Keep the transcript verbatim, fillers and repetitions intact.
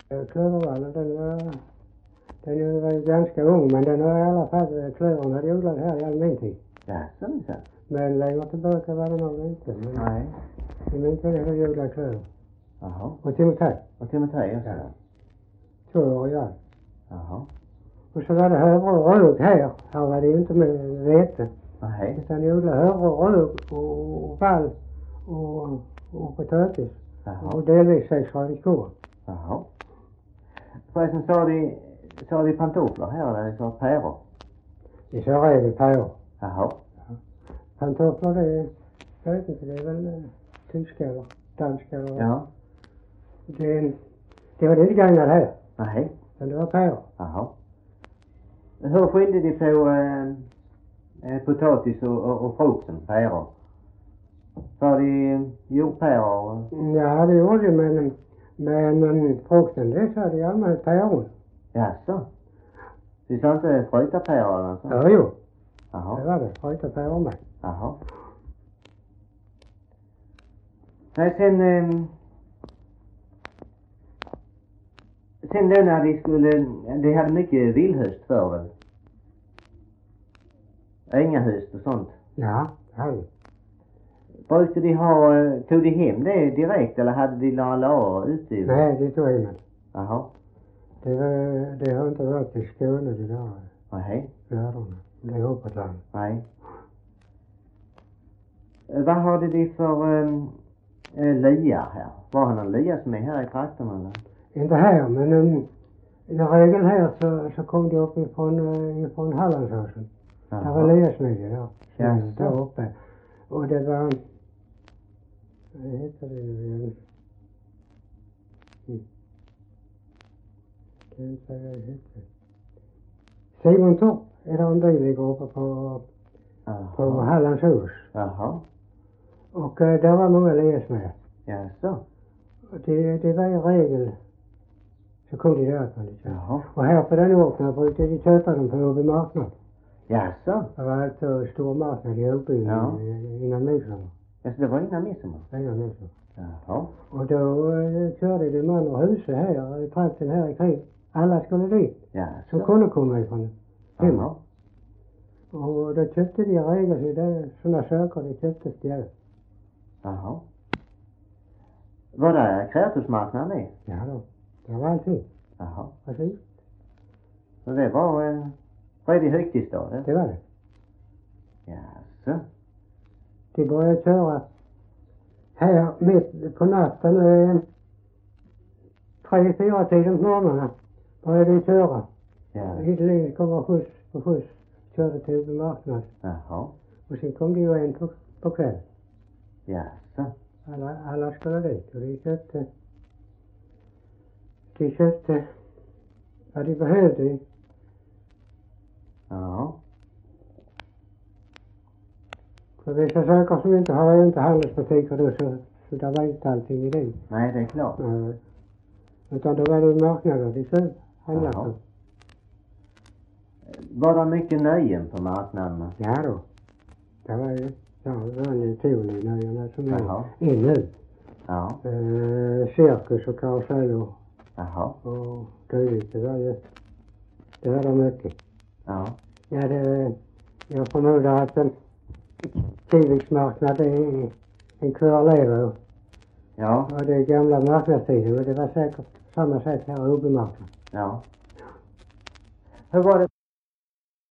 Klövervallen, den var, den var ganska ung, men den har i alla fall, klövern hade odlat här i all min tid. Ja, så minns jag. Men längre tillbaka var det nog inte. Men Nej. i min tid hade jag odlat klöver. Jaha. Och timotej. Och timotej också? Ja. Två år ja. Jaha. Och så var det hövre och rög här. Här var det ju inte med vete. Nej. Utan jag odlade hövre och rög och, och vall och, och potatis. Jaha. Och delvis sexgradig kor. Jaha. Förresten, sa de, sa de pantofler här eller sa päror? I så regel päror. Jaha. Pantofler det är, jag vet inte, det är väl eh, tyska eller danska eller Ja. det, det var det inte gagnat här. Nej. Men det var päror. Jaha. Hur skilde de på eh, eh, potatis och, och, och frukten, päror? Sa de jordpäror? Ja, det gjorde det, men, men um, frukten det sa de i allmänhet päron. Jaså? De sa inte frytarpäror eller så? Ja, jo. Jaha. Det var det. Fryta päron med. Jaha. Nej, sen... Eh, sen då när de skulle... De hade mycket vildhöst för väl? Ängahöst och sånt. Ja, det hade de. Brukade de ha... eh, Tog de hem det direkt eller hade de la la ute? i- Nej, det tog hemma. Jaha. Det, var, det har inte varit i Skåne det där Nej. värdena. Det är uppåt land. Nej. Eh, Vad hade de för um, liar här? Var han en lia som är här i trakten eller? Inte här, men um, i regel här så, så kom de upp ifrån, uh, ifrån Hallandsåsen. Det var liasmedja där. Ja, så. Där uppe. Och det var... Vad heter det nu igen? Mm. Kan jag inte säga vad det heter. Simon Torp är där en by ligger uppe på, på Hallandsås. Jaha. Och uh, där var många liasmedjor. Jaså? Och det, det var i regel så kom de därifrån. Jaha. Och här på den orten brukade de köpa dem på Åby marknad. Jaså? Det var alltså stor marknad i Åby Ja. innan midsommar. Jaså, det var innan midsommar? Innan midsommar. Jaha. Och då eh, körde de man och huset här i trakten här i kring. Alla skulle dit. Jaså? Som kunde komma ifrån hemma. Jaha. Och då köpte de i regel så det, sådana saker de köptes där. Jaha. Var det kreatursmarknaden det? Ja då. Det var allting. Jaha. Precis. Så det var en redig högtidsdag det? Det var det. Jaså? De började köra här mitt på natten. Eh, tre, fyra tiden på morgonen började de köra. Ja. Ideligen kom och skjuts på skjuts. Körde till Åby marknad. Jaha. Och sen kom de ju en på, på kväll. Jaså? Alla, alla skulle dit och de köpte de köpte vad de behövde. Ja. För vissa saker som inte har inte handelsbutiker då så, så där var inte allting i det. Nej, det är klart. Uh, utan då var det marknader de så handlade Jaha. på. Var det mycket nöjen på marknaderna? Ja då. Det var ju ja, vanliga tivoli-nöjena som Jaha. är in nu. Ja. Uh, cirkus och karuseller Jaha. och dylikt. Det var ju det var det mycket. Ja. Ja, det, jag förmodar att en Kiviksmarknad är en kvarleva. Ja. Och det är gamla marknadstiden och det var säkert samma sätt här i Åby marknad. Ja. Hur var det